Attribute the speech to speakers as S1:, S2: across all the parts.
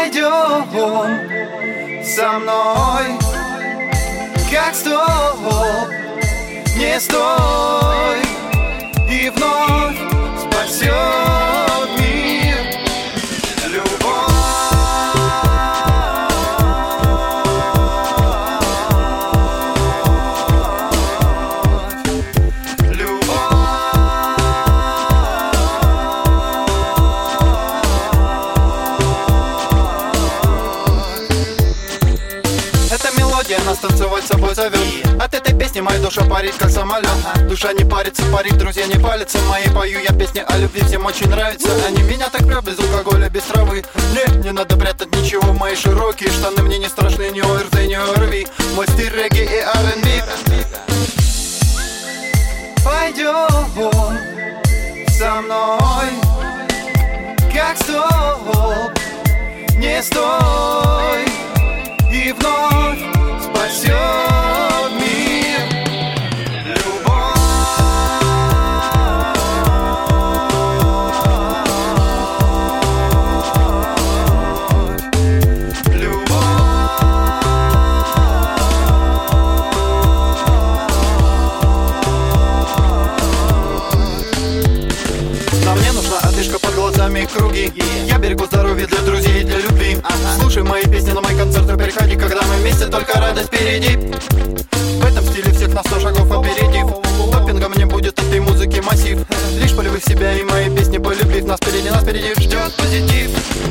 S1: Пойдем со мной, как столб, не стой, и вновь спасет мир любовь. Нас танцевать с собой зовет. От этой песни моя душа парит, как самолет. Душа не парится, парит, друзья не палятся. Мои пою я песни о любви, всем очень нравится. Они меня так любят, без алкоголя, без травы. Не надо прятать ничего, мои широкие штаны мне не страшны, ни ОРЗ, ни ОРВИ. Мой стиль регги и R&B. Пойдем со мной, как столб, не стой, и вновь спасет мир любовь. Нам не нужна одышка под глазами и круги. Я берегу здоровье для друзей и для любви. Слушай мои песни на мои концерты, приходи, когда мы вместе, только радость впереди. В этом стиле всех на 100 шагов опередив. Допингом не будет этой музыки массив. Лишь полюбив себя и мои песни полюбив, нас впереди ждет позитив.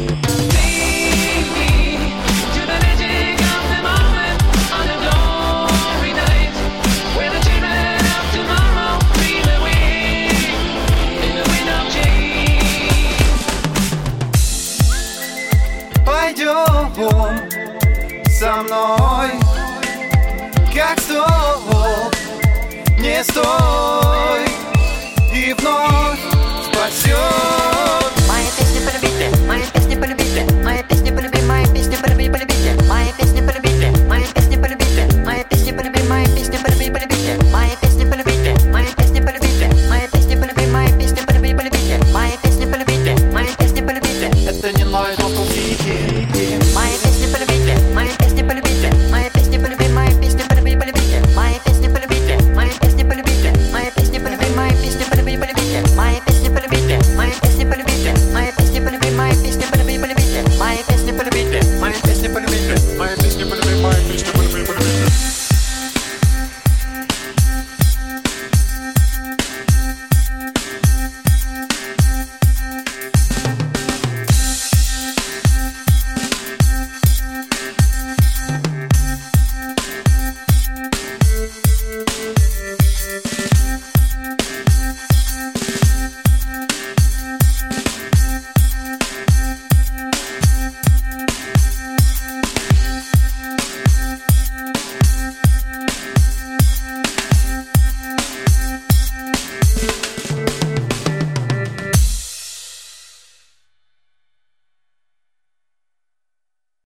S1: Пойдем со мной, как столб, не стой.